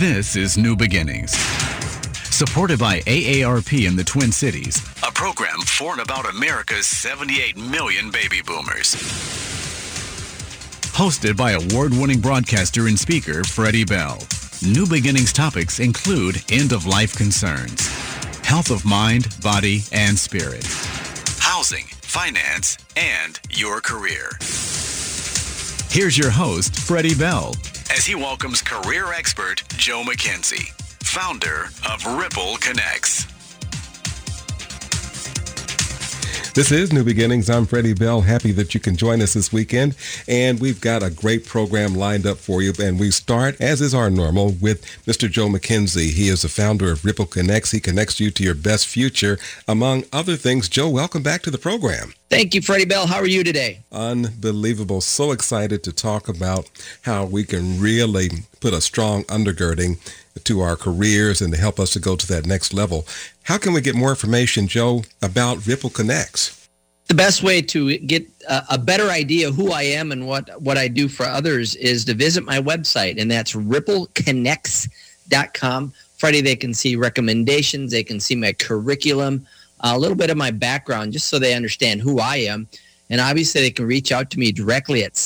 This is New Beginnings. Supported by AARP in the Twin Cities, a program for and about America's 78 million baby boomers. Hosted by award-winning broadcaster and speaker Freddie Bell. New Beginnings topics include end-of-life concerns, health of mind, body, and spirit, housing, finance, and your career. Here's your host, Freddie Bell, as he welcomes career expert Joe McKenzie, founder of Ripple Connects. This is New Beginnings. I'm Freddie Bell. Happy that you can join us this weekend. And we've got a great program lined up for you. And we start, as is our normal, with Mr. Joe McKenzie. He is the founder of Ripple Connects. He connects you to your best future, among other things. Joe, welcome back to the program. Thank you, Freddie Bell. How are you today? Unbelievable. So excited to talk about how we can really put a strong undergirding to our careers and to help us to go to that next level. How can we get more information, Joe, about Ripple Connects? The best way to get a better idea of who I am and what I do for others is to visit my website, and that's rippleconnects.com. Freddie, they can see recommendations, they can see my curriculum, a little bit of my background, just so they understand who I am. And obviously, they can reach out to me directly at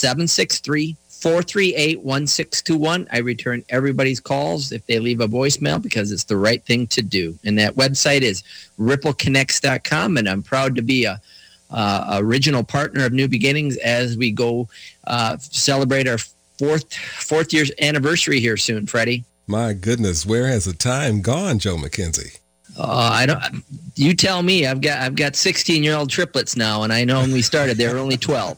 763-438-1621. I return everybody's calls if they leave a voicemail because it's the right thing to do. And that website is rippleconnects.com, and I'm proud to be a original partner of New Beginnings as we go celebrate our fourth year's anniversary here soon, Freddie. My goodness, where has the time gone, Joe McKenzie? I don't. You tell me. I've got 16-year-old triplets now, and I know when we started they were only 12.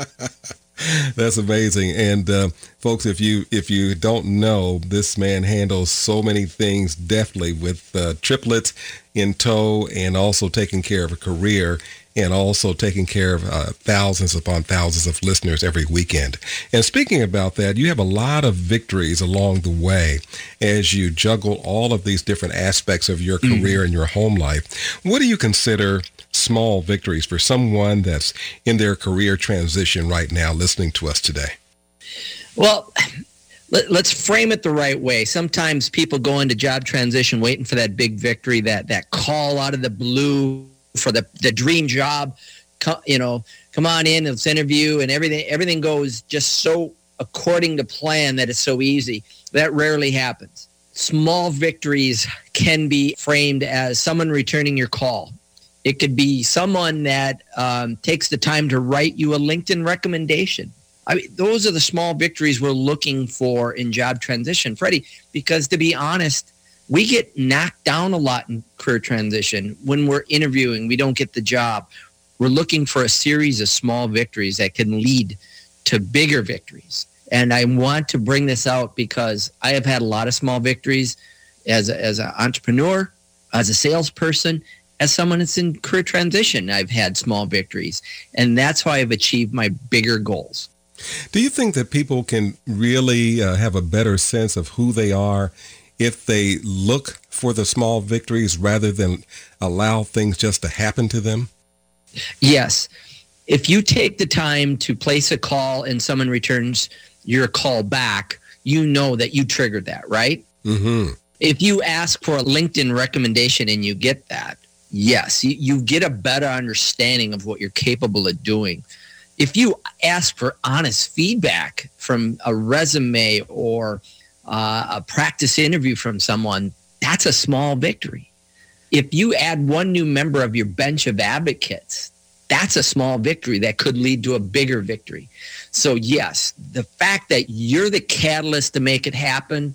That's amazing. And folks, if you don't know, this man handles so many things deftly with triplets in tow, and also taking care of a career, and also taking care of thousands upon thousands of listeners every weekend. And speaking about that, you have a lot of victories along the way as you juggle all of these different aspects of your career and your home life. What do you consider small victories for someone that's in their career transition right now listening to us today? Well, let's frame it the right way. Sometimes people go into job transition waiting for that big victory, that call out of the blue for the dream job. Come on in, let's interview, and everything goes just so according to plan that it's so easy. That rarely happens. Small victories can be framed as someone returning your call. It could be someone that takes the time to write you a LinkedIn recommendation. I mean, those are the small victories we're looking for in job transition, Freddie, because to be honest, we get knocked down a lot in career transition. When we're interviewing, we don't get the job. We're looking for a series of small victories that can lead to bigger victories. And I want to bring this out because I have had a lot of small victories as an entrepreneur, as a salesperson, as someone that's in career transition. I've had small victories, and that's how I've achieved my bigger goals. Do you think that people can really have a better sense of who they are if they look for the small victories rather than allow things just to happen to them? Yes. If you take the time to place a call and someone returns your call back, you know that you triggered that, right? Mm-hmm. If you ask for a LinkedIn recommendation and you get that, yes, you get a better understanding of what you're capable of doing. If you ask for honest feedback from a resume or a practice interview from someone, that's a small victory. If you add one new member of your bench of advocates, that's a small victory that could lead to a bigger victory. So yes, the fact that you're the catalyst to make it happen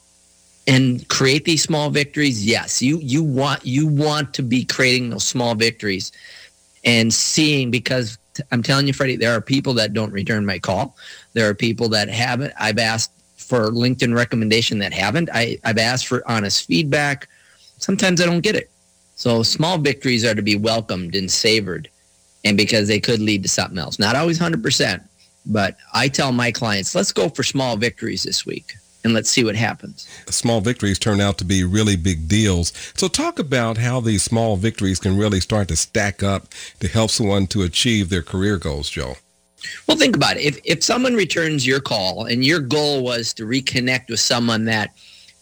and create these small victories, yes, you want to be creating those small victories and seeing, because I'm telling you, Freddie, there are people that don't return my call. There are people that haven't. I've asked for LinkedIn recommendation that haven't. I've asked for honest feedback. Sometimes I don't get it. So small victories are to be welcomed and savored, and because they could lead to something else. Not always 100%, but I tell my clients, let's go for small victories this week, and let's see what happens. Small victories turn out to be really big deals. So talk about how these small victories can really start to stack up to help someone to achieve their career goals, Joe. Well, think about it. If someone returns your call and your goal was to reconnect with someone that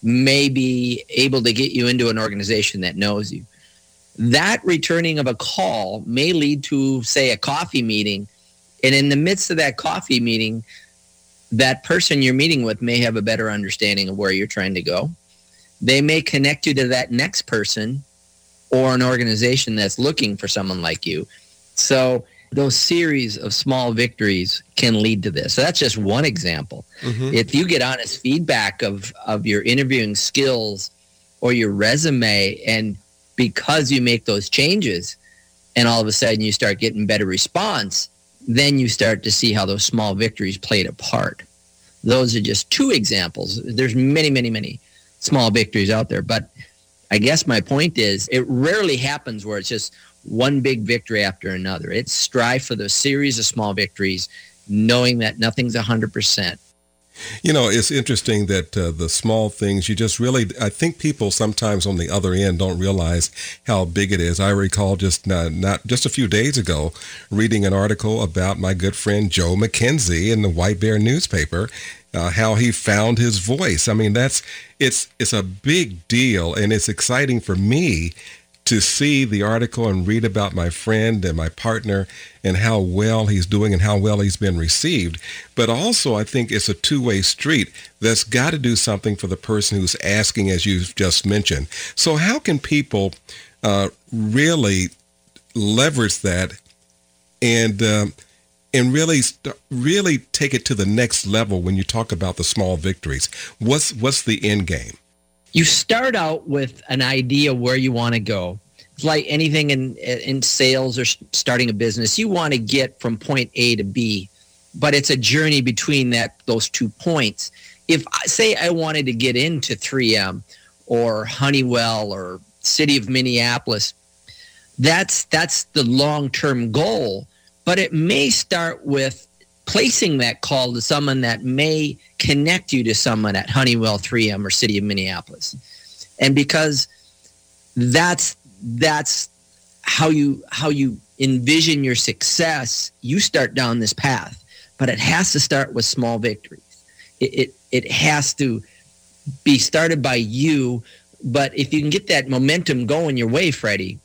may be able to get you into an organization that knows you. That returning of a call may lead to, say, a coffee meeting. And in the midst of that coffee meeting, that person you're meeting with may have a better understanding of where you're trying to go. They may connect you to that next person or an organization that's looking for someone like you. So those series of small victories can lead to this. So that's just one example. Mm-hmm. If you get honest feedback of your interviewing skills or your resume, and because you make those changes and all of a sudden you start getting better response, then you start to see how those small victories played a part. Those are just two examples. There's many, many, many small victories out there. But I guess my point is it rarely happens where it's just one big victory after another. It's strive for the series of small victories, knowing that nothing's 100%. You know, it's interesting that the small things, you just really, I think people sometimes on the other end don't realize how big it is. I recall just not just a few days ago reading an article about my good friend Joe McKenzie in the White Bear newspaper, how he found his voice. I mean, it's a big deal, and it's exciting for me to see the article and read about my friend and my partner and how well he's doing and how well he's been received. But also, I think it's a two-way street that's got to do something for the person who's asking, as you've just mentioned. So how can people really leverage that and really take it to the next level when you talk about the small victories? What's the end game? You start out with an idea where you want to go. It's like anything in sales or starting a business. You want to get from point A to B, but it's a journey between those 2 points. If say I wanted to get into 3M or Honeywell or City of Minneapolis, that's the long-term goal, but it may start with placing that call to someone that may connect you to someone at Honeywell, 3M, or City of Minneapolis. And because that's how you envision your success, you start down this path. But it has to start with small victories. It has to be started by you. But if you can get that momentum going your way, Freddie,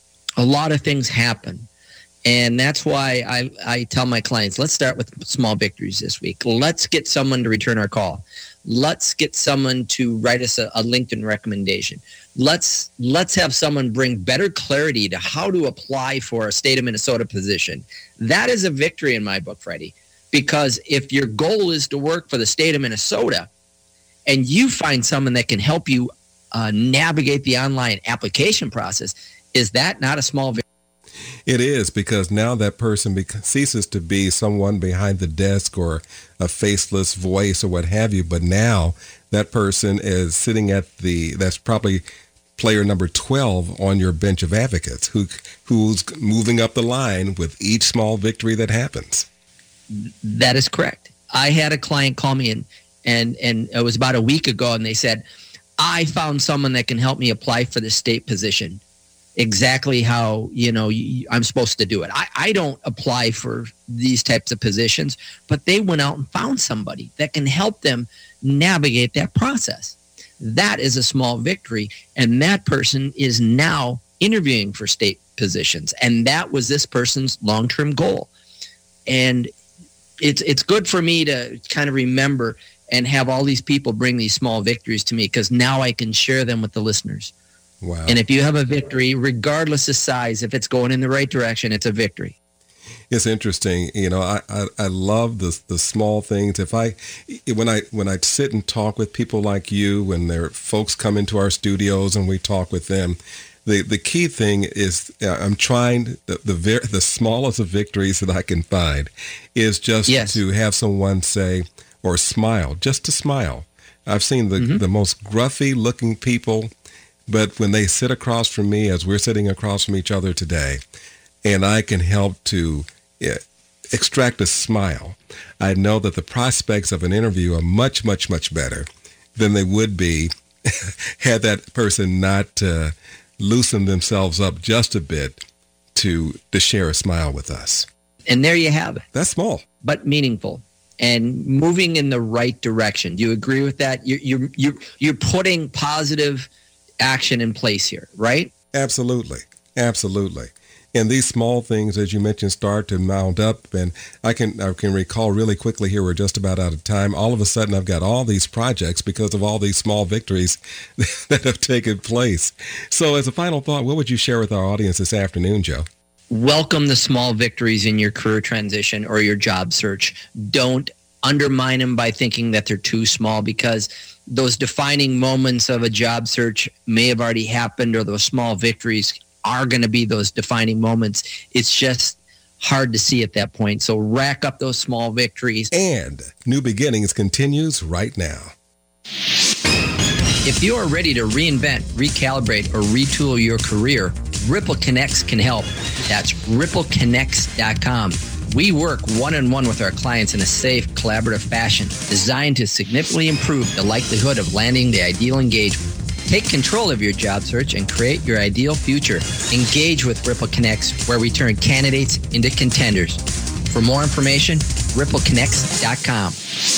a lot of things happen. And that's why I tell my clients, let's start with small victories this week. Let's get someone to return our call. Let's get someone to write us a LinkedIn recommendation. Let's have someone bring better clarity to how to apply for a state of Minnesota position. That is a victory in my book, Freddie, because if your goal is to work for the state of Minnesota and you find someone that can help you navigate the online application process, is that not a small victory? It is, because now that person ceases to be someone behind the desk or a faceless voice or what have you, but now that person is sitting that's probably player number 12 on your bench of advocates who's moving up the line with each small victory that happens. That is correct. I had a client call me and it was about a week ago, and they said, I found someone that can help me apply for the state position. Exactly how, I'm supposed to do it. I don't apply for these types of positions, but they went out and found somebody that can help them navigate that process. That is a small victory. And that person is now interviewing for state positions. And that was this person's long-term goal. And it's good for me to kind of remember and have all these people bring these small victories to me, because now I can share them with the listeners. Wow. And if you have a victory, regardless of size, if it's going in the right direction, it's a victory. It's interesting. I love the small things. When I sit and talk with people like you, when their folks come into our studios and we talk with them, the key thing is I'm trying the smallest of victories that I can find is just to have someone say or smile, just to smile. I've seen the most gruffy looking people, but when they sit across from me, as we're sitting across from each other today, and I can help to extract a smile, I know that the prospects of an interview are much, much, much better than they would be had that person not loosened themselves up just a bit to share a smile with us. And there you have it. That's small. But meaningful. and moving in the right direction. Do you agree with that? You're putting positive action in place here, right? Absolutely. And these small things, as you mentioned, start to mount up. And I can recall really quickly here, we're just about out of time. All of a sudden, I've got all these projects because of all these small victories that have taken place. So as a final thought, what would you share with our audience this afternoon, Joe? Welcome the small victories in your career transition or your job search. Don't undermine them by thinking that they're too small, because those defining moments of a job search may have already happened, or those small victories are going to be those defining moments. It's just hard to see at that point. So rack up those small victories. And New Beginnings continues right now. If you are ready to reinvent, recalibrate, or retool your career, Ripple Connects can help. That's rippleconnects.com. We work one-on-one with our clients in a safe, collaborative fashion designed to significantly improve the likelihood of landing the ideal engagement. Take control of your job search and create your ideal future. Engage with Ripple Connects, where we turn candidates into contenders. For more information, rippleconnects.com.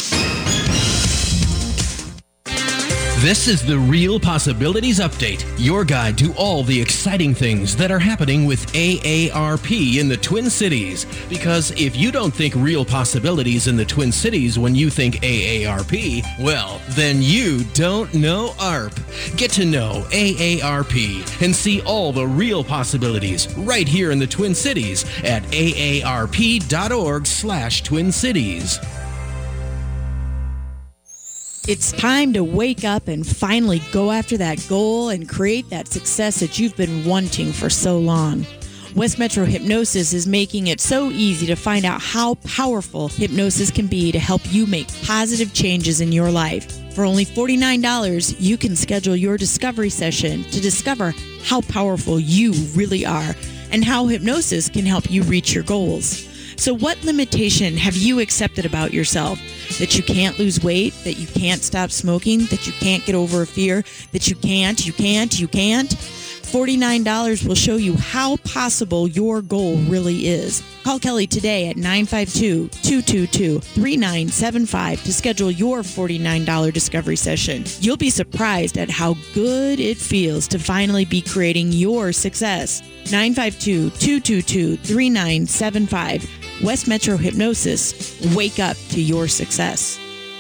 This is the Real Possibilities Update, your guide to all the exciting things that are happening with AARP in the Twin Cities. Because if you don't think real possibilities in the Twin Cities when you think AARP, well, then you don't know ARP. Get to know AARP and see all the real possibilities right here in the Twin Cities at aarp.org/Twin Cities. It's time to wake up and finally go after that goal and create that success that you've been wanting for so long. West Metro Hypnosis is making it so easy to find out how powerful hypnosis can be to help you make positive changes in your life. For only $49, you can schedule your discovery session to discover how powerful you really are and how hypnosis can help you reach your goals. So what limitation have you accepted about yourself? That you can't lose weight, that you can't stop smoking, that you can't get over a fear, that you can't? $49 will show you how possible your goal really is. Call Kelly today at 952-222-3975 to schedule your $49 discovery session. You'll be surprised at how good it feels to finally be creating your success. 952-222-3975. West Metro Hypnosis. Wake up to your success.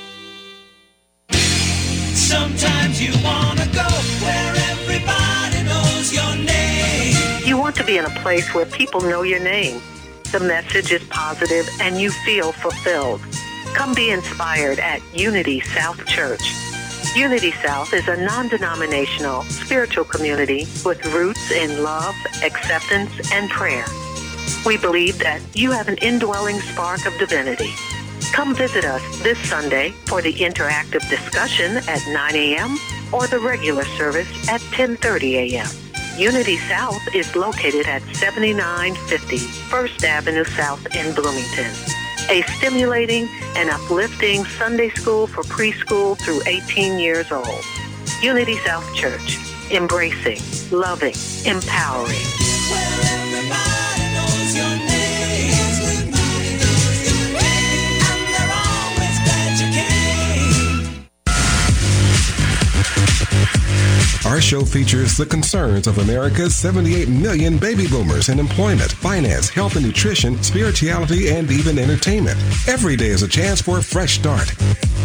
Sometimes you want to go where everybody knows your name. You want to be in a place where people know your name. The message is positive and you feel fulfilled. Come be inspired at Unity South Church. Unity South is a non-denominational spiritual community with roots in love, acceptance, and prayer. We believe that you have an indwelling spark of divinity. Come visit us this Sunday for the interactive discussion at 9 a.m. or the regular service at 10:30 a.m. Unity South is located at 7950 First Avenue South in Bloomington. A stimulating and uplifting Sunday school for preschool through 18 years old. Unity South Church, embracing, loving, empowering. Where everybody knows your name. And they're always glad you came. Our show features the concerns of America's 78 million baby boomers in employment, finance, health and nutrition, spirituality, and even entertainment. Every day is a chance for a fresh start.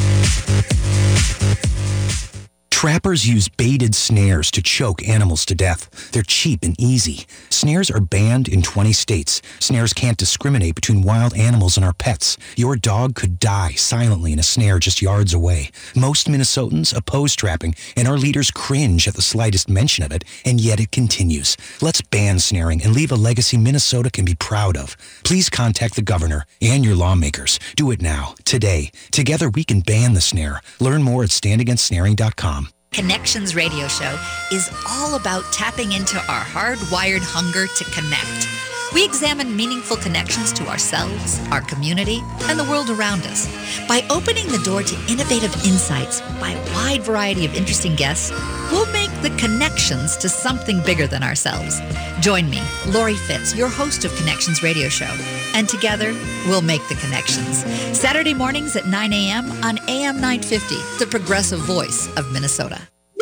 Trappers use baited snares to choke animals to death. They're cheap and easy. Snares are banned in 20 states. Snares can't discriminate between wild animals and our pets. Your dog could die silently in a snare just yards away. Most Minnesotans oppose trapping, and our leaders cringe at the slightest mention of it, and yet it continues. Let's ban snaring and leave a legacy Minnesota can be proud of. Please contact the governor and your lawmakers. Do it now, today. Together we can ban the snare. Learn more at standagainstsnaring.com. Connections Radio Show is all about tapping into our hardwired hunger to connect. We examine meaningful connections to ourselves, our community, and the world around us. By opening the door to innovative insights by a wide variety of interesting guests, we'll make the connections to something bigger than ourselves. Join me, Lori Fitz, your host of Connections Radio Show, and together we'll make the connections. Saturday mornings at 9 a.m. on AM 950, the progressive voice of Minnesota.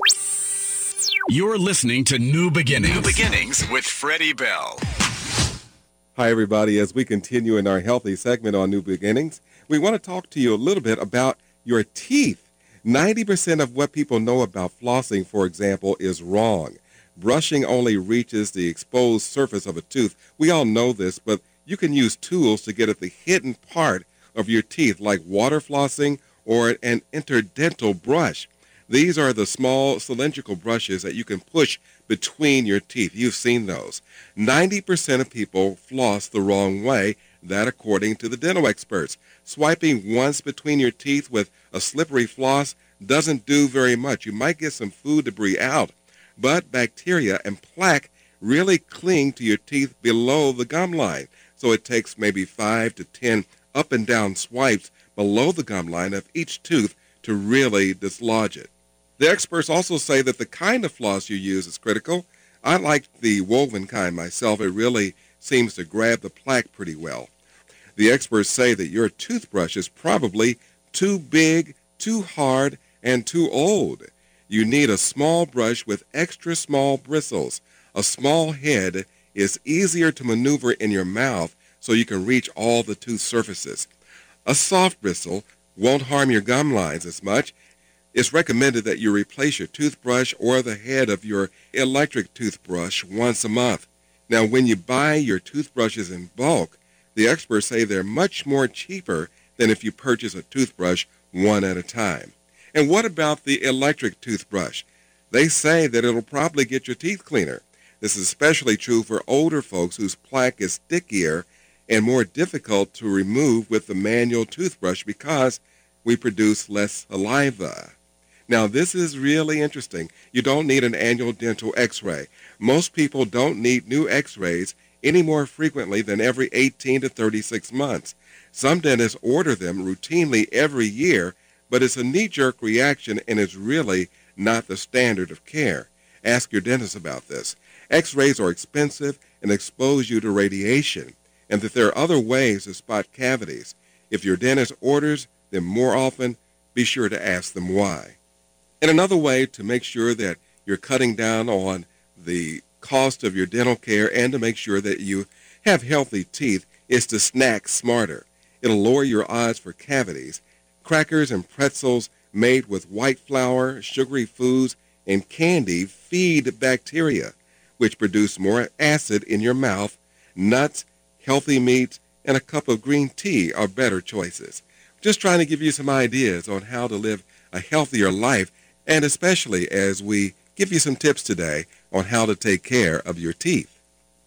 You're listening to New Beginnings. New Beginnings with Freddie Bell. Hi, everybody. As we continue in our healthy segment on New Beginnings, we want to talk to you a little bit about your teeth. 90% of what people know about flossing, for example, is wrong. Brushing only reaches the exposed surface of a tooth. We all know this, but you can use tools to get at the hidden part of your teeth, like water flossing or an interdental brush. These are the small cylindrical brushes that you can push between your teeth. You've seen those. 90% of people floss the wrong way, that according to the dental experts. Swiping once between your teeth with a slippery floss doesn't do very much. You might get some food debris out, but bacteria and plaque really cling to your teeth below the gum line. So it takes maybe 5 to 10 up and down swipes below the gum line of each tooth to really dislodge it. The experts also say that the kind of floss you use is critical. I like the woven kind myself. It really seems to grab the plaque pretty well. The experts say that your toothbrush is probably too big, too hard, and too old. You need a small brush with extra small bristles. A small head is easier to maneuver in your mouth so you can reach all the tooth surfaces. A soft bristle won't harm your gum lines as much. It's recommended that you replace your toothbrush or the head of your electric toothbrush once a month. Now, when you buy your toothbrushes in bulk, the experts say they're much more cheaper than if you purchase a toothbrush one at a time. And what about the electric toothbrush? They say that it'll probably get your teeth cleaner. This is especially true for older folks whose plaque is stickier and more difficult to remove with the manual toothbrush because we produce less saliva. Now, this is really interesting. You don't need an annual dental x-ray. Most people don't need new x-rays any more frequently than every 18 to 36 months. Some dentists order them routinely every year, but it's a knee-jerk reaction and it's really not the standard of care. Ask your dentist about this. X-rays are expensive and expose you to radiation, and that there are other ways to spot cavities. If your dentist orders them more often, be sure to ask them why. And another way to make sure that you're cutting down on the cost of your dental care and to make sure that you have healthy teeth is to snack smarter. It'll lower your odds for cavities. Crackers and pretzels made with white flour, sugary foods, and candy feed bacteria, which produce more acid in your mouth. Nuts, healthy meats, and a cup of green tea are better choices. Just trying to give you some ideas on how to live a healthier life, and especially as we give you some tips today on how to take care of your teeth.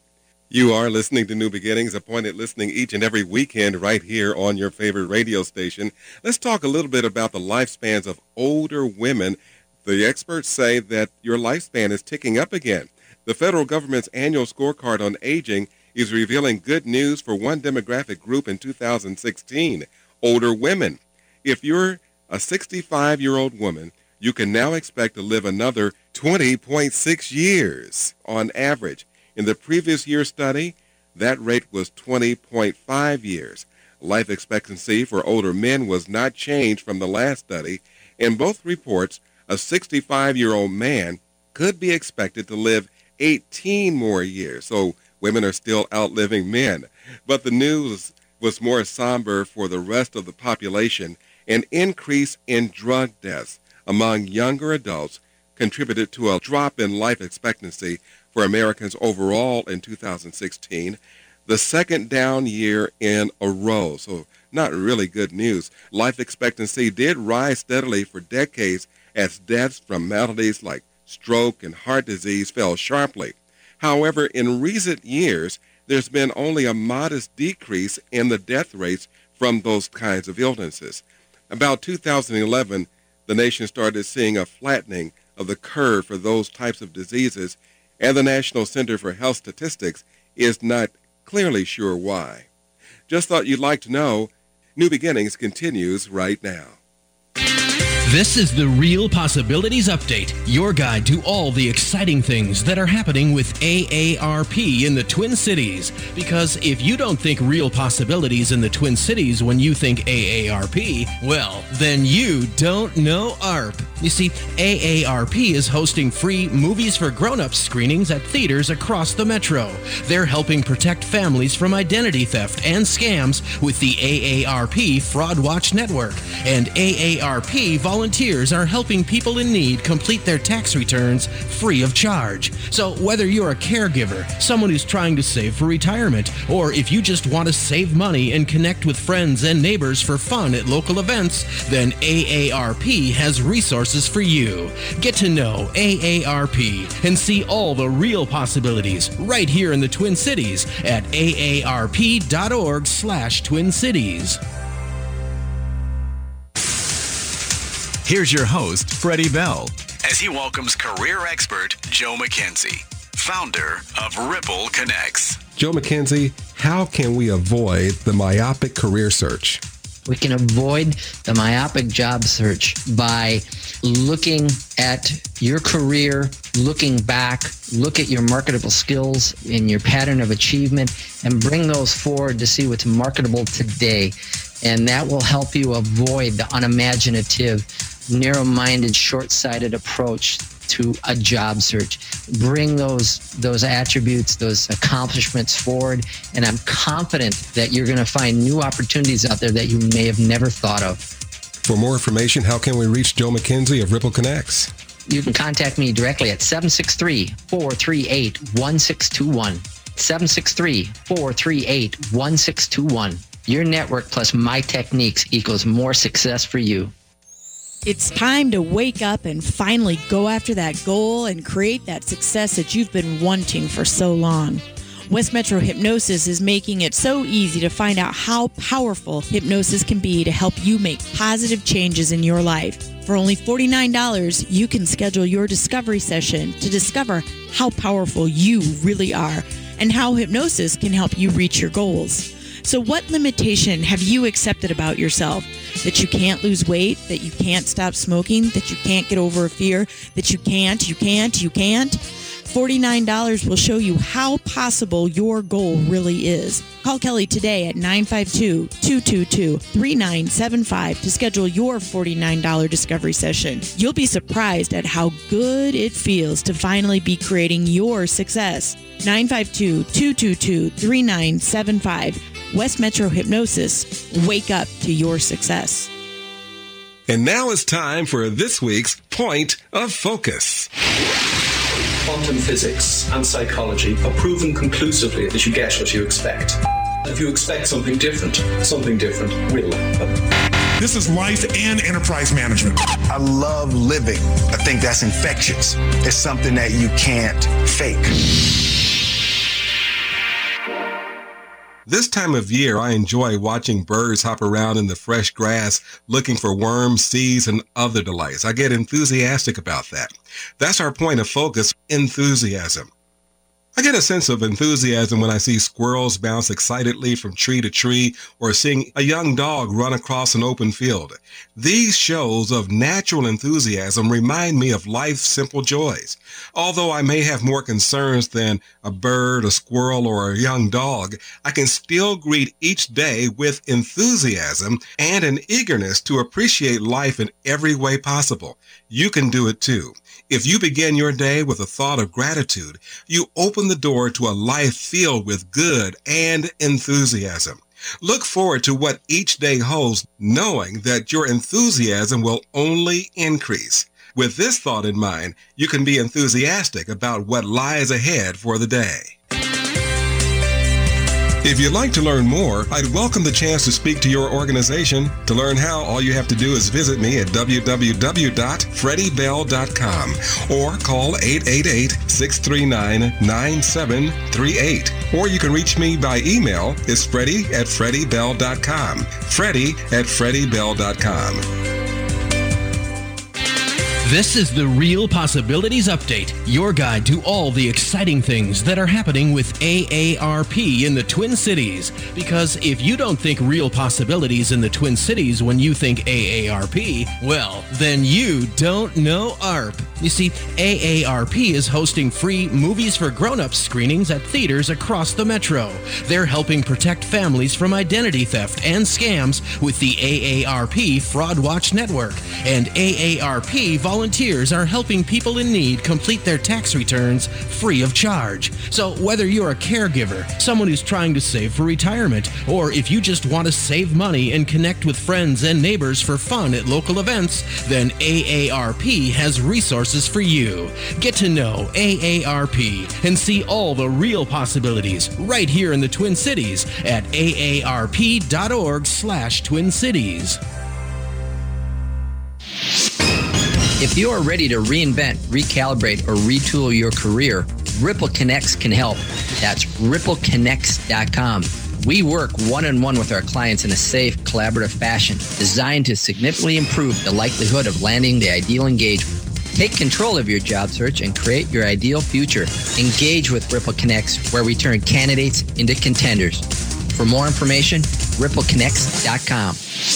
You are listening to New Beginnings, appointed listening each and every weekend right here on your favorite radio station. Let's talk a little bit about the lifespans of older women. The experts say that your lifespan is ticking up again. The federal government's annual scorecard on aging is revealing good news for one demographic group in 2016, older women. If you're a 65-year-old woman, you can now expect to live another 20.6 years on average. In the previous year's study, that rate was 20.5 years. Life expectancy for older men was not changed from the last study. In both reports, a 65-year-old man could be expected to live 18 more years. So women are still outliving men. But the news was more somber for the rest of the population. An increase in drug deaths among younger adults contributed to a drop in life expectancy for Americans overall in 2016, the second down year in a row. So not really good news. Life expectancy did rise steadily for decades as deaths from maladies like stroke and heart disease fell sharply. However, in recent years, there's been only a modest decrease in the death rates from those kinds of illnesses. About 2011, the nation started seeing a flattening of the curve for those types of diseases, and the National Center for Health Statistics is not clearly sure why. Just thought you'd like to know. New Beginnings continues right now. This is the Real Possibilities Update, your guide to all the exciting things that are happening with AARP in the Twin Cities. Because if you don't think real possibilities in the Twin Cities when you think AARP, well, then you don't know ARP. You see, AARP is hosting free Movies for Grown-Ups screenings at theaters across the metro. They're helping protect families from identity theft and scams with the AARP Fraud Watch Network. And AARP volunteers are helping people in need complete their tax returns free of charge. So whether you're a caregiver, someone who's trying to save for retirement, or if you just want to save money and connect with friends and neighbors for fun at local events, then AARP has resources for you. Get to know AARP and see all the real possibilities right here in the Twin Cities at aarp.org/Twin Cities. Here's your host, Freddie Bell, as he welcomes career expert Joe McKenzie, founder of Ripple Connects. Joe McKenzie, how can we avoid the myopic career search? We can avoid the myopic job search by looking at your career, looking back, look at your marketable skills and your pattern of achievement, and bring those forward to see what's marketable today. And that will help you avoid the unimaginative, narrow-minded, short-sighted approach to a job search. Bring those attributes, those accomplishments forward, and I'm confident that you're going to find new opportunities out there that you may have never thought of. For more information, how can we reach Joe McKenzie of Ripple Connects? You can contact me directly at 763-438-1621. 763-438-1621. Your network plus my techniques equals more success for you. It's time to wake up and finally go after that goal and create that success that you've been wanting for so long. West Metro Hypnosis is making it so easy to find out how powerful hypnosis can be to help you make positive changes in your life. For only $49, you can schedule your discovery session to discover how powerful you really are and how hypnosis can help you reach your goals. So what limitation have you accepted about yourself? That you can't lose weight, that you can't stop smoking, that you can't get over a fear, that you can't? $49 will show you how possible your goal really is. Call Kelly today at 952-222-3975 to schedule your $49 discovery session. You'll be surprised at how good it feels to finally be creating your success. 952-222-3975. West Metro Hypnosis. Wake up to your success. And now it's time for this week's Point of Focus. Quantum physics and psychology have proven conclusively that you get what you expect. If you expect something different will happen. This is life and enterprise management. I love living. I think that's infectious. It's something that you can't fake. This time of year, I enjoy watching birds hop around in the fresh grass, looking for worms, seeds, and other delights. I get enthusiastic about that. That's our point of focus, enthusiasm. I get a sense of enthusiasm when I see squirrels bounce excitedly from tree to tree or seeing a young dog run across an open field. These shows of natural enthusiasm remind me of life's simple joys. Although I may have more concerns than a bird, a squirrel, or a young dog, I can still greet each day with enthusiasm and an eagerness to appreciate life in every way possible. You can do it too. If you begin your day with a thought of gratitude, you open the door to a life filled with good and enthusiasm. Look forward to what each day holds, knowing that your enthusiasm will only increase. With this thought in mind, you can be enthusiastic about what lies ahead for the day. If you'd like to learn more, I'd welcome the chance to speak to your organization. To learn how, all you have to do is visit me at www.freddiebell.com or call 888-639-9738. Or you can reach me by email. It's Freddie@freddiebell.com. Freddie@freddiebell.com. This is the Real Possibilities Update, your guide to all the exciting things that are happening with AARP in the Twin Cities. Because if you don't think real possibilities in the Twin Cities when you think AARP, well, then you don't know ARP. You see, AARP is hosting free Movies for Grown-Ups screenings at theaters across the metro. They're helping protect families from identity theft and scams with the AARP Fraud Watch Network. And AARP volunteers are helping people in need complete their tax returns free of charge. So whether you're a caregiver, someone who's trying to save for retirement, or if you just want to save money and connect with friends and neighbors for fun at local events, then AARP has resources for you. Get to know AARP and see all the real possibilities right here in the Twin Cities at aarp.org/Twin Cities. If you are ready to reinvent, recalibrate, or retool your career, Ripple Connects can help. That's rippleconnects.com. We work one-on-one with our clients in a safe, collaborative fashion designed to significantly improve the likelihood of landing the ideal engagement. Take control of your job search and create your ideal future. Engage with Ripple Connects, where we turn candidates into contenders. For more information, rippleconnects.com.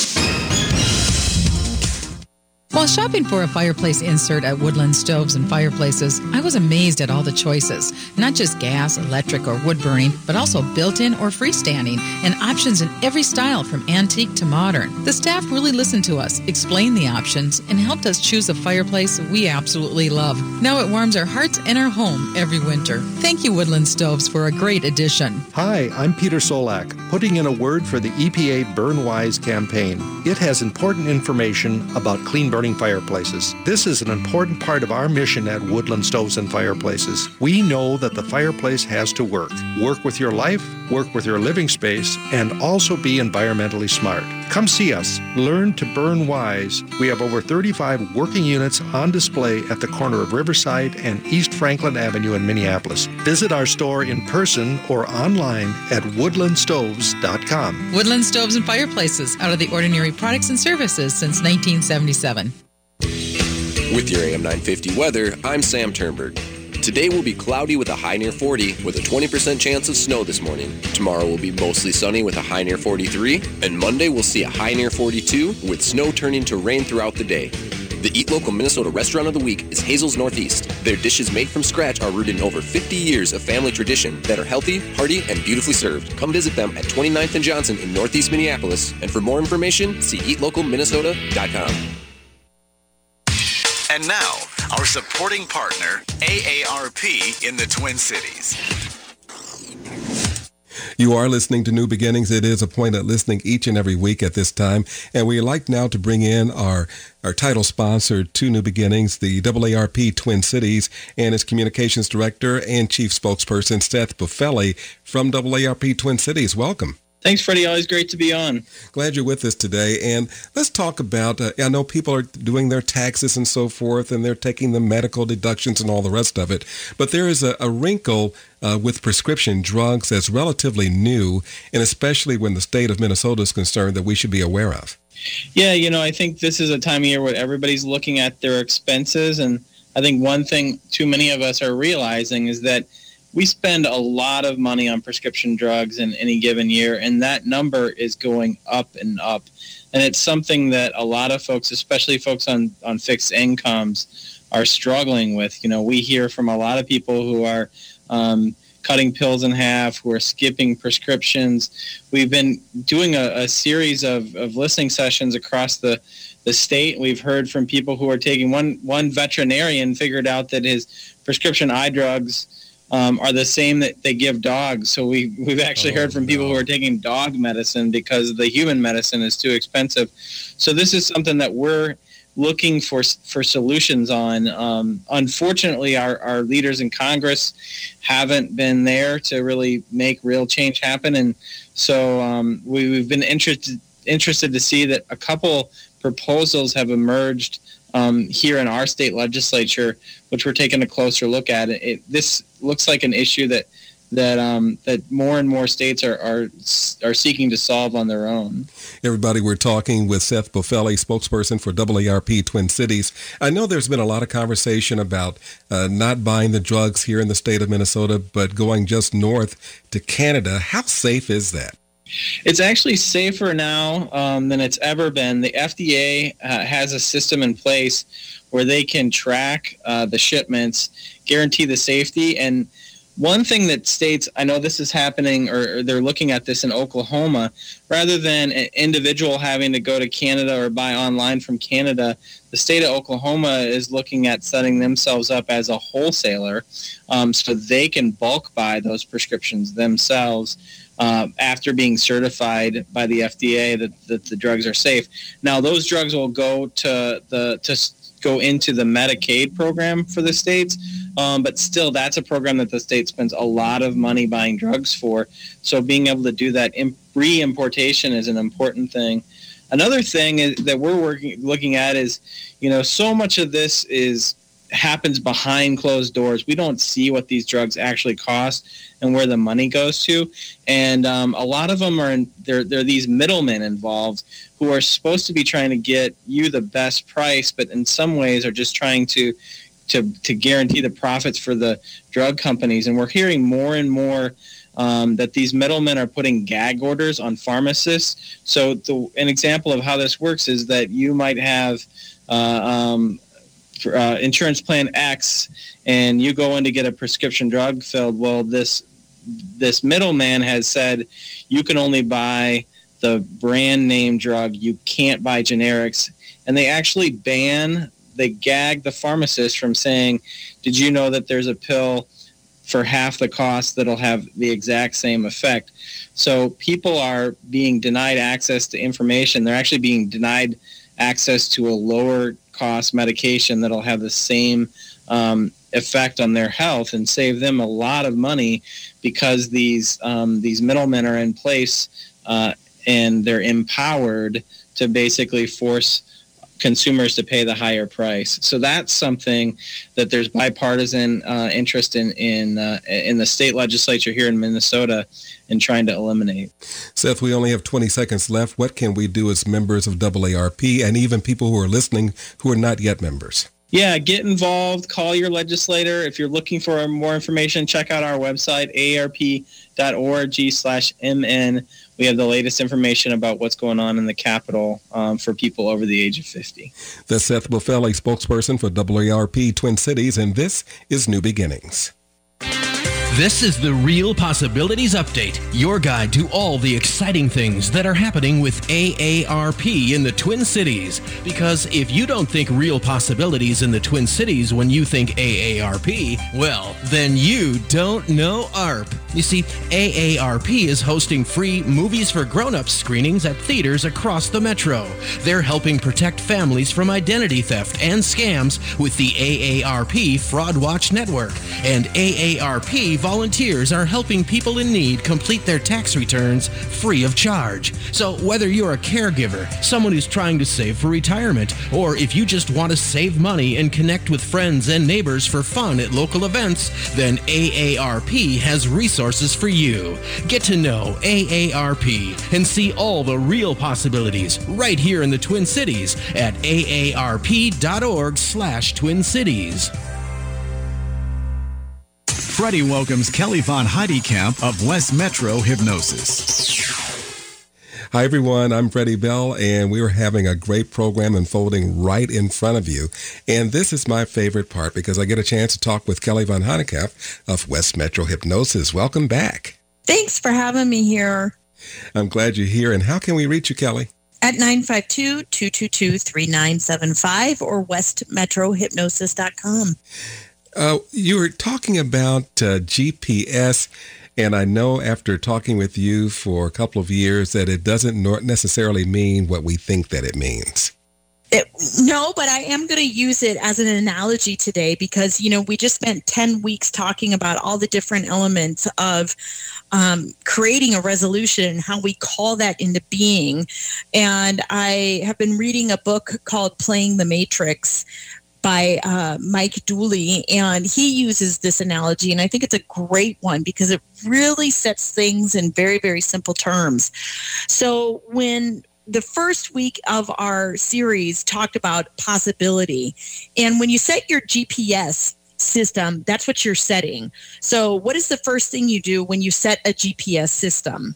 While shopping for a fireplace insert at Woodland Stoves and Fireplaces, I was amazed at all the choices. Not just gas, electric, or wood burning, but also built-in or freestanding, and options in every style from antique to modern. The staff really listened to us, explained the options, and helped us choose a fireplace we absolutely love. Now it warms our hearts and our home every winter. Thank you, Woodland Stoves, for a great addition. Hi, I'm Peter Solak, putting in a word for the EPA Burn Wise campaign. It has important information about clean burning fireplaces. This is an important part of our mission at Woodland Stoves and Fireplaces. We know that the fireplace has to work. Work with your life, work with your living space, and also be environmentally smart. Come see us. Learn to burn wise. We have over 35 working units on display at the corner of Riverside and East Franklin Avenue in Minneapolis. Visit our store in person or online at woodlandstoves.com. Woodland Stoves and Fireplaces, out of the ordinary products and services since 1977. With your AM 950 weather, I'm Sam Turnberg. Today will be cloudy with a high near 40 with a 20% chance of snow this morning. Tomorrow will be mostly sunny with a high near 43, and Monday we'll see a high near 42 with snow turning to rain throughout the day. The Eat Local Minnesota Restaurant of the Week is Hazel's Northeast. Their dishes made from scratch are rooted in over 50 years of family tradition that are healthy, hearty, and beautifully served. Come visit them at 29th and Johnson in Northeast Minneapolis. And for more information, see eatlocalminnesota.com. And now, our supporting partner, AARP in the Twin Cities. You are listening to New Beginnings. It is appointed listening each and every week at this time. And we'd like now to bring in our title sponsor to New Beginnings, the AARP Twin Cities, and its communications director and chief spokesperson, Seth Buffelli from AARP Twin Cities. Welcome. Thanks, Freddie. Always great to be on. Glad you're with us today. And let's talk about, I know people are doing their taxes and so forth, and they're taking the medical deductions and all the rest of it. But there is a wrinkle with prescription drugs that's relatively new, and especially when the state of Minnesota is concerned, that we should be aware of. Yeah, I think this is a time of year where everybody's looking at their expenses. And I think one thing too many of us are realizing is that we spend a lot of money on prescription drugs in any given year, and that number is going up and up. And it's something that a lot of folks, especially folks on fixed incomes, are struggling with. We hear from a lot of people who are cutting pills in half, who are skipping prescriptions. We've been doing a series of listening sessions across the state. We've heard from people who are taking one veterinarian figured out that his prescription eye drugs are the same that they give dogs. So we've actually heard from people who are taking dog medicine because the human medicine is too expensive. So this is something that we're looking for solutions on. Unfortunately, our leaders in Congress haven't been there to really make real change happen. And so we've been interested to see that a couple proposals have emerged here in our state legislature, which we're taking a closer look at. This looks like an issue that that more and more states are seeking to solve on their own. Everybody, we're talking with Seth Boffelli, spokesperson for AARP Twin Cities. I know there's been a lot of conversation about not buying the drugs here in the state of Minnesota, but going just north to Canada. How safe is that? It's actually safer now than it's ever been. The FDA has a system in place where they can track the shipments, guarantee the safety. And one thing that states, I know this is happening, or they're looking at this in Oklahoma, rather than an individual having to go to Canada or buy online from Canada, the state of Oklahoma is looking at setting themselves up as a wholesaler so they can bulk buy those prescriptions themselves after being certified by the FDA that the drugs are safe. Now, those drugs will go go into the Medicaid program for the states, but still, that's a program that the state spends a lot of money buying drugs for. So being able to do that re-importation is an important thing. Another thing that we're looking at is, so much of this happens behind closed doors. We don't see what these drugs actually cost and where the money goes to. And a lot of them there are these middlemen involved who are supposed to be trying to get you the best price, but in some ways are just trying to guarantee the profits for the drug companies. And we're hearing more and more that these middlemen are putting gag orders on pharmacists. So an example of how this works is that you might have insurance plan X, and you go in to get a prescription drug filled. Well, this middleman has said you can only buy the brand name drug. You can't buy generics. And they actually gag the pharmacist from saying, did you know that there's a pill for half the cost that'll have the exact same effect? So people are being denied access to information. They're actually being denied access to a lower cost medication that'll have the same effect on their health and save them a lot of money, because these middlemen are in place and they're empowered to basically force consumers to pay the higher price. So that's something that there's bipartisan interest in the state legislature here in Minnesota in trying to eliminate. Seth, we only have 20 seconds left. What can we do as members of AARP and even people who are listening who are not yet members? Yeah, get involved. Call your legislator. If you're looking for more information, check out our website, aarp.org/MN. We have the latest information about what's going on in the Capitol for people over the age of 50. That's Seth Boffelli, spokesperson for AARP Twin Cities, and this is New Beginnings. This is the Real Possibilities Update, your guide to all the exciting things that are happening with AARP in the Twin Cities. Because if you don't think real possibilities in the Twin Cities when you think AARP, well, then you don't know ARP. You see, AARP is hosting free Movies for Grown-Ups screenings at theaters across the metro. They're helping protect families from identity theft and scams with the AARP Fraud Watch Network. And AARP volunteers are helping people in need complete their tax returns free of charge. So whether you're a caregiver, someone who's trying to save for retirement, or if you just want to save money and connect with friends and neighbors for fun at local events, then AARP has resources for you. Get to know AARP and see all the real possibilities right here in the Twin Cities at aarp.org/Twin Cities. Freddie welcomes Kelly Von Heidekamp of West Metro Hypnosis. Hi, everyone. I'm Freddie Bell, and we are having a great program unfolding right in front of you. And this is my favorite part because I get a chance to talk with Kelly Von Heidekamp of West Metro Hypnosis. Welcome back. Thanks for having me here. I'm glad you're here. And how can we reach you, Kelly? At 952-222-3975 or westmetrohypnosis.com. You were talking about GPS, and I know after talking with you for a couple of years that it doesn't necessarily mean what we think that it means. No, but I am going to use it as an analogy today because, we just spent 10 weeks talking about all the different elements of creating a resolution and how we call that into being. And I have been reading a book called Playing the Matrix. by Mike Dooley, and he uses this analogy, and I think it's a great one because it really sets things in very, very simple terms. So when the first week of our series talked about possibility, and when you set your GPS system, that's what you're setting. So what is the first thing you do when you set a GPS system?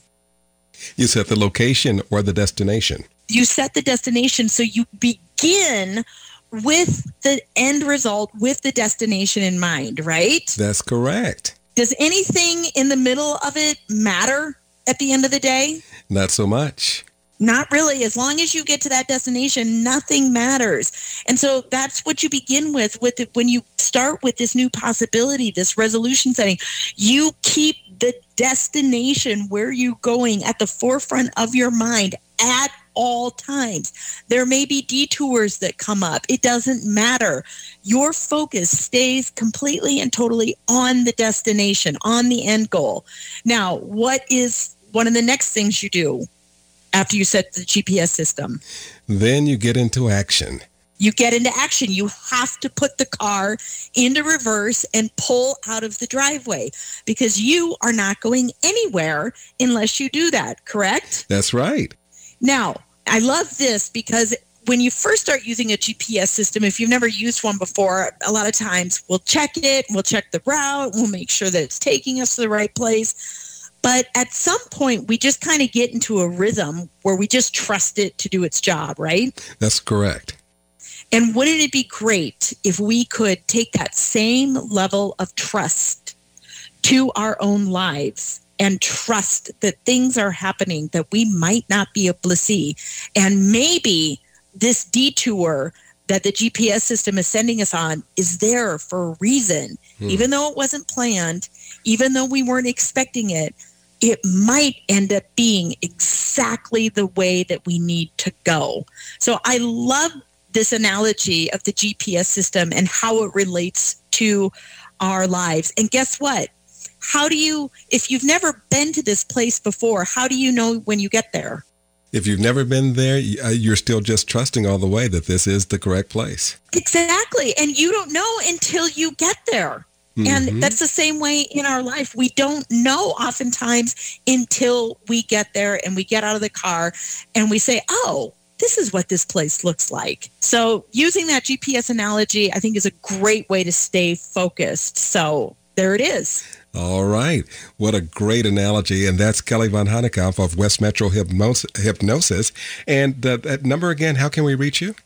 You set the location or the destination. You set the destination, so you begin with the end result, with the destination in mind, right? That's correct. Does anything in the middle of it matter at the end of the day? Not so much. Not really. As long as you get to that destination, nothing matters. And so that's what you begin with it, when you start with this new possibility, this resolution setting. You keep the destination, where you're going, at the forefront of your mind at all times. There may be detours that come up. It doesn't matter. Your focus stays completely and totally on the destination, on the end goal. Now, what is one of the next things you do after you set the GPS system? Then you get into action. You get into action. You have to put the car into reverse and pull out of the driveway, because you are not going anywhere unless you do that, correct? That's right. Now, I love this because when you first start using a GPS system, if you've never used one before, a lot of times we'll check it, we'll check the route, we'll make sure that it's taking us to the right place. But at some point, we just kind of get into a rhythm where we just trust it to do its job, right? That's correct. And wouldn't it be great if we could take that same level of trust to our own lives and trust that things are happening that we might not be able to see? And maybe this detour that the GPS system is sending us on is there for a reason. Even though it wasn't planned, even though we weren't expecting it, it might end up being exactly the way that we need to go. So I love this analogy of the GPS system and how it relates to our lives. And guess what? How do you, if you've never been to this place before, how do you know when you get there? If you've never been there, you're still just trusting all the way that this is the correct place. Exactly. And you don't know until you get there. And that's the same way in our life. We don't know oftentimes until we get there and we get out of the car and we say, oh, this is what this place looks like. So using that GPS analogy, I think, is a great way to stay focused. So there it is. All right. What a great analogy. And that's Kelly Von Honeykamp of West Metro Hypnosis. And that number again, how can we reach you?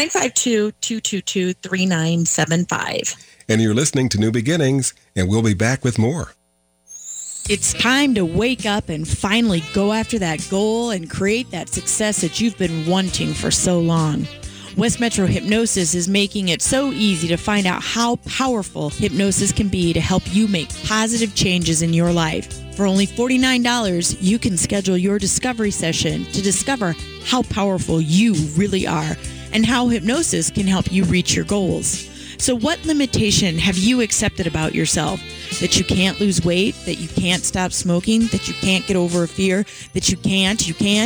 952-222-3975. And you're listening to New Beginnings, and we'll be back with more. It's time to wake up and finally go after that goal and create that success that you've been wanting for so long. West Metro Hypnosis is making it so easy to find out how powerful hypnosis can be to help you make positive changes in your life. For only $49, you can schedule your discovery session to discover how powerful you really are and how hypnosis can help you reach your goals. So what limitation have you accepted about yourself? That you can't lose weight, that you can't stop smoking, that you can't get over a fear, that you can't?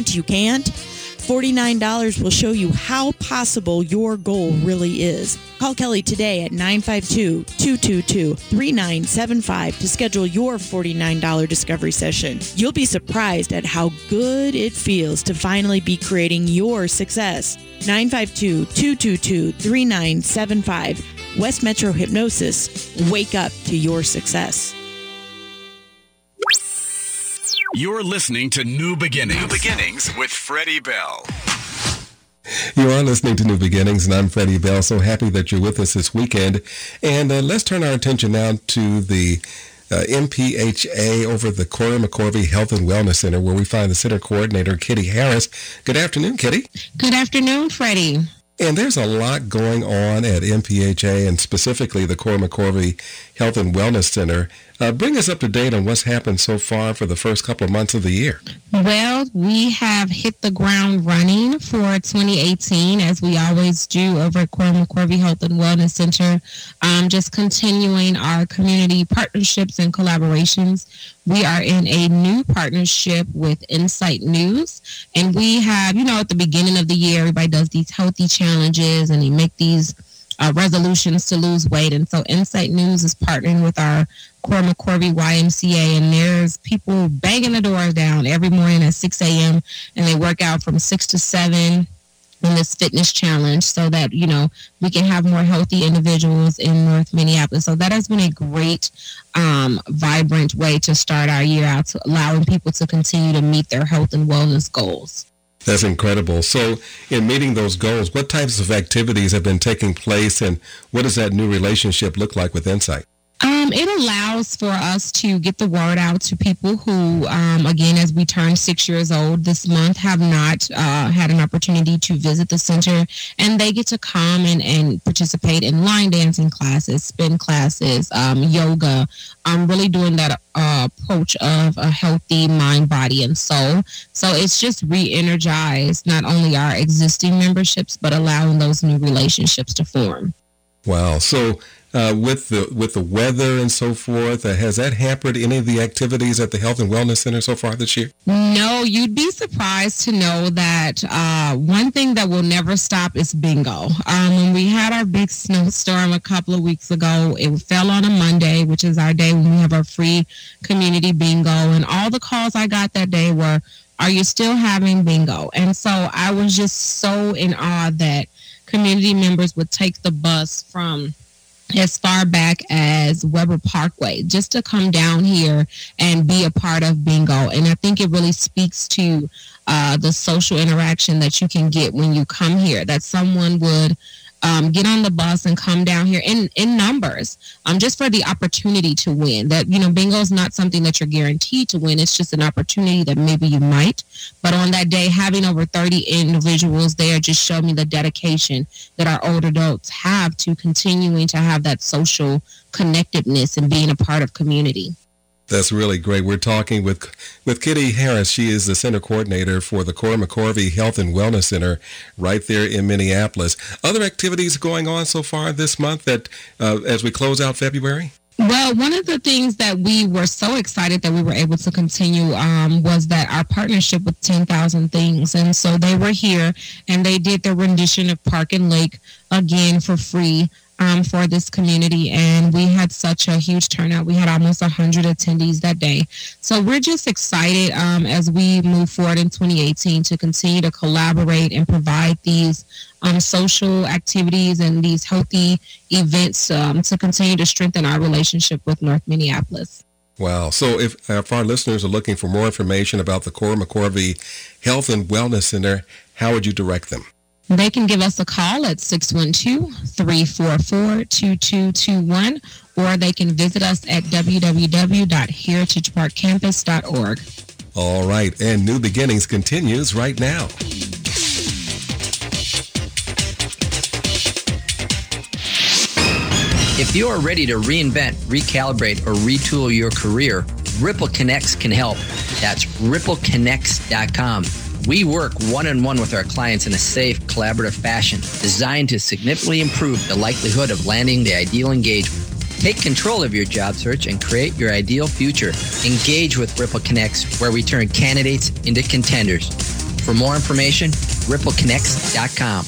$49 will show you how possible your goal really is. Call Kelly today at 952-222-3975 to schedule your $49 discovery session. You'll be surprised at how good it feels to finally be creating your success. 952-222-3975. West Metro Hypnosis. Wake up to your success. You're listening to New Beginnings. New Beginnings with Freddie Bell. You are listening to New Beginnings, and I'm Freddie Bell. So happy that you're with us this weekend. And let's turn our attention now to the MPHA over at the Corey McCorvey Health and Wellness Center, where we find the center coordinator, Kitty Harris. Good afternoon, Kitty. Good afternoon, Freddie. And there's a lot going on at MPHA, and specifically the Corey McCorvey Health and Wellness Center. Bring us up to date on what's happened so far for the first couple of months of the year. Well, we have hit the ground running for 2018, as we always do over at Corey McCorvey Health and Wellness Center, just continuing our community partnerships and collaborations. We are in a new partnership with Insight News, and we have, at the beginning of the year, everybody does these healthy challenges, and they make these resolutions to lose weight. And so Insight News is partnering with our Core McCorvey YMCA, and there's people banging the doors down every morning at 6 a.m. and they work out from 6 to 7 in this fitness challenge so that, you know, we can have more healthy individuals in North Minneapolis. So that has been a great, vibrant way to start our year out, to allowing people to continue to meet their health and wellness goals. That's incredible. So in meeting those goals, what types of activities have been taking place, and what does that new relationship look like with Insight? It allows for us to get the word out to people who, again, as we turn 6 years old this month, have not had an opportunity to visit the center, and they get to come and participate in line dancing classes, spin classes, yoga, really doing that approach of a healthy mind, body, and soul. So it's just re-energized not only our existing memberships, but allowing those new relationships to form. Wow. So with the weather and so forth, has that hampered any of the activities at the Health and Wellness Center so far this year? No, you'd be surprised to know that one thing that will never stop is bingo. When we had our big snowstorm a couple of weeks ago, it fell on a Monday, which is our day when we have our free community bingo. And all the calls I got that day were, "Are you still having bingo?" And so I was just so in awe that community members would take the bus from as far back as Weber Parkway just to come down here and be a part of bingo. And I think it really speaks to the social interaction that you can get when you come here, that someone would get on the bus and come down here in numbers, just for the opportunity to win. That, you know, bingo is not something that you're guaranteed to win. It's just an opportunity that maybe you might. But on that day, having over 30 individuals there just showed me the dedication that our older adults have to continuing to have that social connectedness and being a part of community. That's really great. We're talking with Kitty Harris. She is the center coordinator for the Core McCorvey Health and Wellness Center right there in Minneapolis. Other activities going on so far this month that as we close out February? Well, one of the things that we were so excited that we were able to continue was that our partnership with 10,000 Things. And so they were here and they did their rendition of Park and Lake again for free. For this community, and we had such a huge turnout. We had almost 100 attendees that day. So we're just excited as we move forward in 2018 to continue to collaborate and provide these social activities and these healthy events to continue to strengthen our relationship with North Minneapolis. Wow. So if our listeners are looking for more information about the Core McCorvey Health and Wellness Center, how would you direct them? They can give us a call at 612-344-2221, or they can visit us at www.heritageparkcampus.org. All right, and New Beginnings continues right now. If you are ready to reinvent, recalibrate, or retool your career, Ripple Connects can help. That's rippleconnects.com. We work one-on-one with our clients in a safe, collaborative fashion designed to significantly improve the likelihood of landing the ideal engagement. Take control of your job search and create your ideal future. Engage with Ripple Connects, where we turn candidates into contenders. For more information, rippleconnects.com.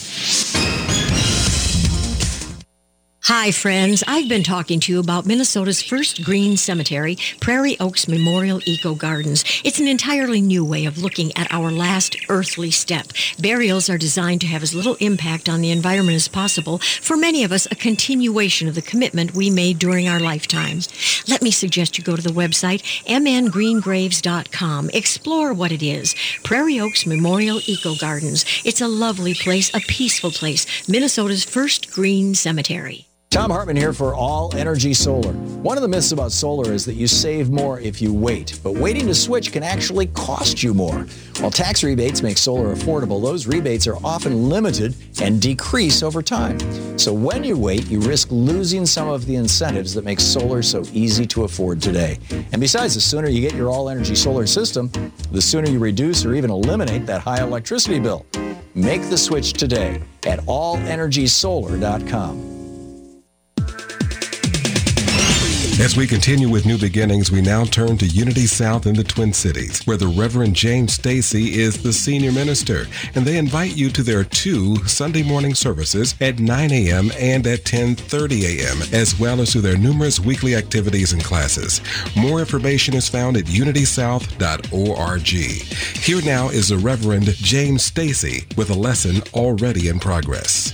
Hi, friends. I've been talking to you about Minnesota's first green cemetery, Prairie Oaks Memorial Eco Gardens. It's an entirely new way of looking at our last earthly step. Burials are designed to have as little impact on the environment as possible. For many of us, a continuation of the commitment we made during our lifetimes. Let me suggest you go to the website mngreengraves.com. Explore what it is. Prairie Oaks Memorial Eco Gardens. It's a lovely place, a peaceful place. Minnesota's first green cemetery. Tom Hartman here for All Energy Solar. One of the myths about solar is that you save more if you wait, but waiting to switch can actually cost you more. While tax rebates make solar affordable, those rebates are often limited and decrease over time. So when you wait, you risk losing some of the incentives that make solar so easy to afford today. And besides, the sooner you get your All Energy Solar system, the sooner you reduce or even eliminate that high electricity bill. Make the switch today at allenergysolar.com. As we continue with New Beginnings, we now turn to Unity South in the Twin Cities, where the Reverend James Stacy is the senior minister, and they invite you to their 2 Sunday morning services at 9 a.m. and at 10:30 a.m., as well as to their numerous weekly activities and classes. More information is found at unitysouth.org. Here now is the Reverend James Stacy with a lesson already in progress.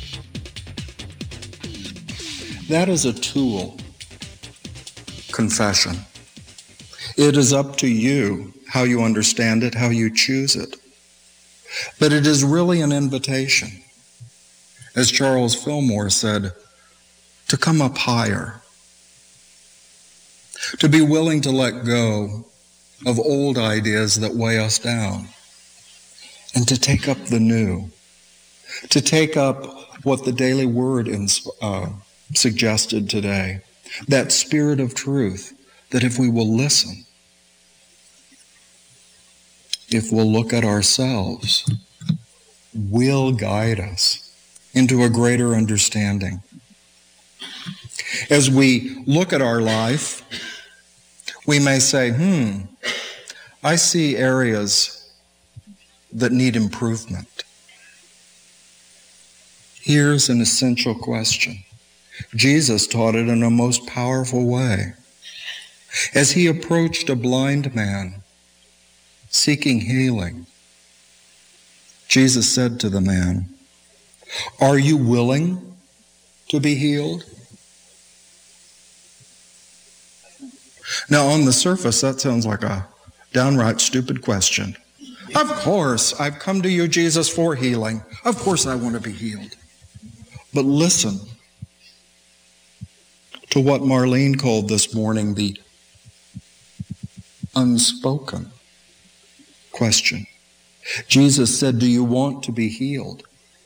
That is a tool. Confession. It is up to you how you understand it, how you choose it. But it is really an invitation, as Charles Fillmore said, to come up higher, to be willing to let go of old ideas that weigh us down, and to take up the new, to take up what the Daily Word suggested today, that spirit of truth, that if we will listen, if we'll look at ourselves, will guide us into a greater understanding. As we look at our life, we may say, I see areas that need improvement. Here's an essential question. Jesus taught it in a most powerful way. As he approached a blind man seeking healing, Jesus said to the man, "Are you willing to be healed?" Now, on the surface, that sounds like a downright stupid question. Of course, I've come to you, Jesus, for healing. Of course I want to be healed. But listen to what Marlene called this morning the unspoken question. Jesus said, "Do you want to be healed?"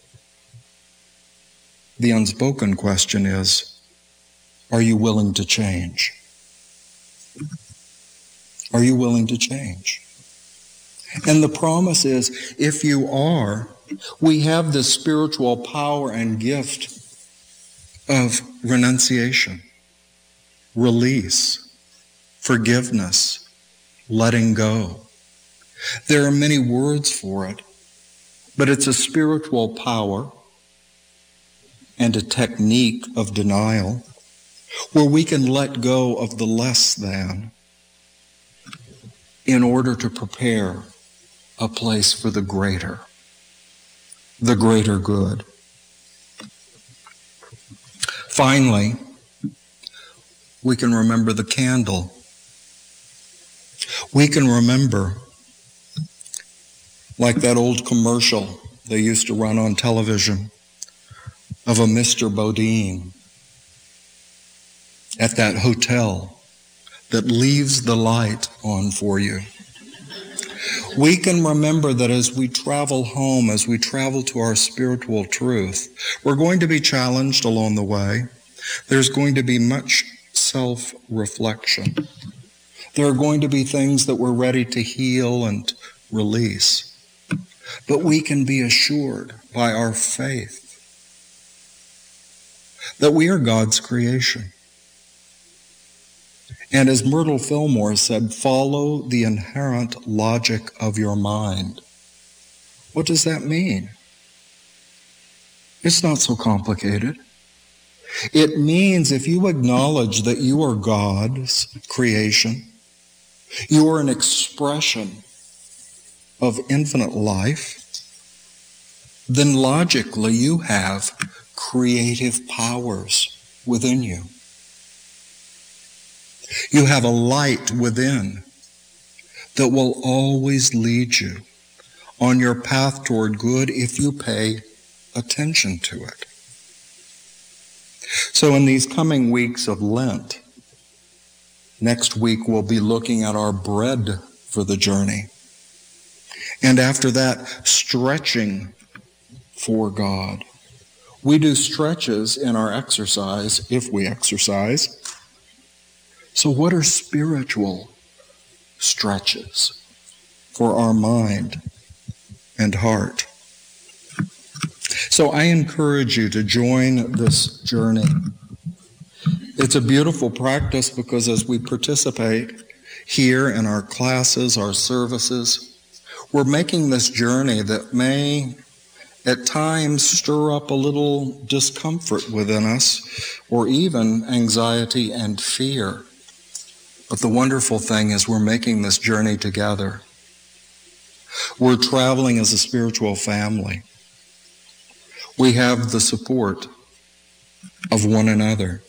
The unspoken question is, are you willing to change? Are you willing to change? And the promise is, if you are, we have this spiritual power and gift of renunciation, release, forgiveness, letting go. There are many words for it, but it's a spiritual power and a technique of denial where we can let go of the less than in order to prepare a place for the greater good. Finally, we can remember the candle. We can remember, like that old commercial they used to run on television of a Mr. Bodine at that hotel that leaves the light on for you. We can remember that as we travel home, as we travel to our spiritual truth, we're going to be challenged along the way. There's going to be much self-reflection. There are going to be things that we're ready to heal and release. But we can be assured by our faith that we are God's creation. And as Myrtle Fillmore said, follow the inherent logic of your mind. What does that mean? It's not so complicated. It means if you acknowledge that you are God's creation, you are an expression of infinite life, then logically you have creative powers within you. You have a light within that will always lead you on your path toward good if you pay attention to it. So in these coming weeks of Lent, next week we'll be looking at our bread for the journey. And after that, stretching for God. We do stretches in our exercise, if we exercise. So what are spiritual stretches for our mind and heart? So I encourage you to join this journey It's a beautiful practice because as we participate here in our classes, our services, we're making this journey that may at times stir up a little discomfort within us or even anxiety and fear. But the wonderful thing is we're making this journey together. We're traveling as a spiritual family. We have the support of one another.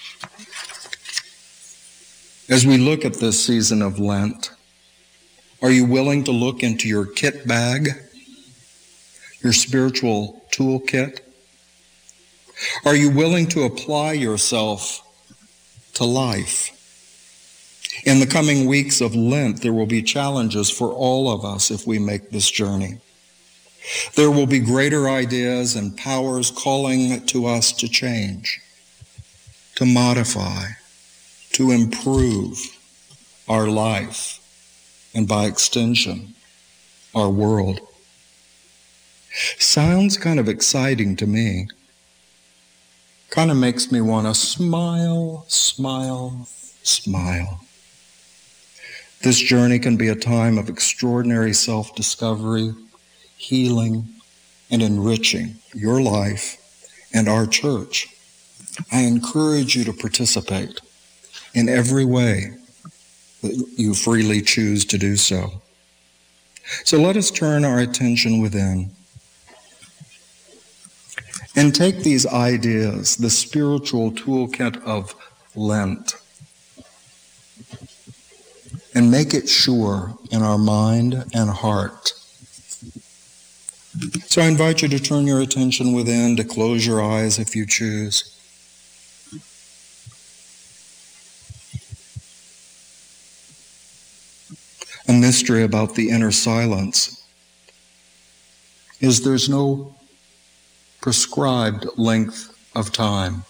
As we look at this season of Lent, are you willing to look into your kit bag, your spiritual toolkit? Are you willing to apply yourself to life? In the coming weeks of Lent, there will be challenges for all of us if we make this journey. There will be greater ideas and powers calling to us to change, to modify, to improve our life, and by extension, our world. Sounds kind of exciting to me. Kind of makes me want to smile, smile, smile. This journey can be a time of extraordinary self-discovery, healing, and enriching your life and our church. I encourage you to participate in every way that you freely choose to do so. So let us turn our attention within and take these ideas, the spiritual toolkit of Lent, and make it sure in our mind and heart. So I invite you to turn your attention within, to close your eyes if you choose. A mystery about the inner silence is there's no prescribed length of time.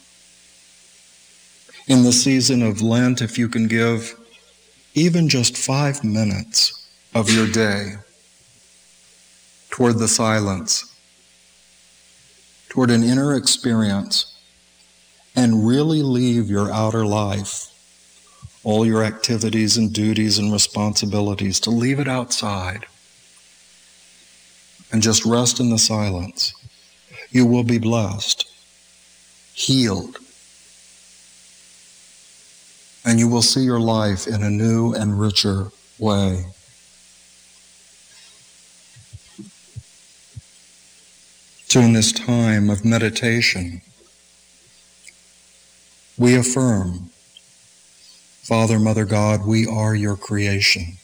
In the season of Lent, if you can give even just 5 minutes of your day toward the silence, toward an inner experience, and really leave your outer life, all your activities and duties and responsibilities, to leave it outside and just rest in the silence, you will be blessed, healed, and you will see your life in a new and richer way. So in this time of meditation, we affirm, Father, Mother God, we are your creation.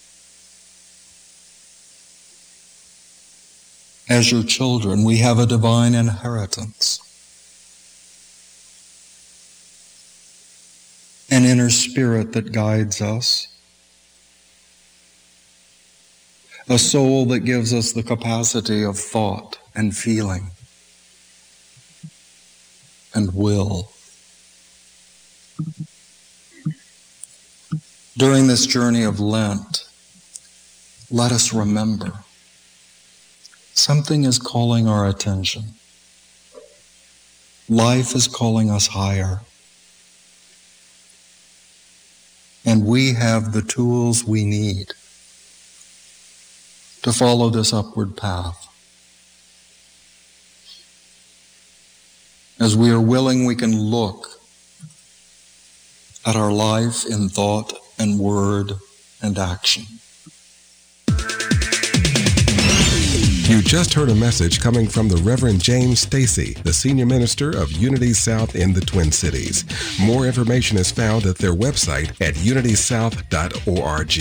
As your children, we have a divine inheritance, an inner spirit that guides us, a soul that gives us the capacity of thought and feeling and will. During this journey of Lent, let us remember something is calling our attention. Life is calling us higher. And we have the tools we need to follow this upward path. As we are willing, we can look at our life in thought and word and action. You just heard a message coming from the Reverend James Stacy, the Senior Minister of Unity South in the Twin Cities. More information is found at their website at unitysouth.org.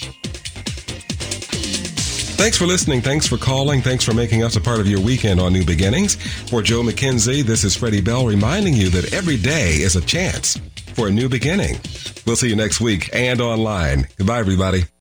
Thanks for listening. Thanks for calling. Thanks for making us a part of your weekend on New Beginnings. For Joe McKenzie, this is Freddie Bell reminding you that every day is a chance for a new beginning. We'll see you next week and online. Goodbye, everybody.